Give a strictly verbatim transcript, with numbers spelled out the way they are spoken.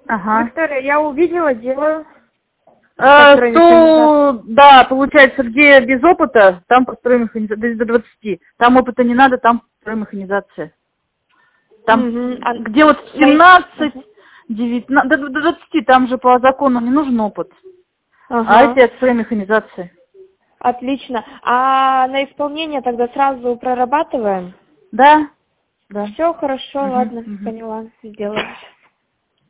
Ага. Виктория, я увидела, делаю. А, то, да, получается, где без опыта, там построим механизация, до двадцати. Там опыта не надо, там построим механизация. Там, Угу. А, где вот семнадцать, девятнадцать, до двадцати, там же по закону не нужен опыт. ага. А эти отстроим механизации. Отлично. А на исполнение тогда сразу прорабатываем? Да, да. Все хорошо, Угу, ладно, угу. поняла, сделаю.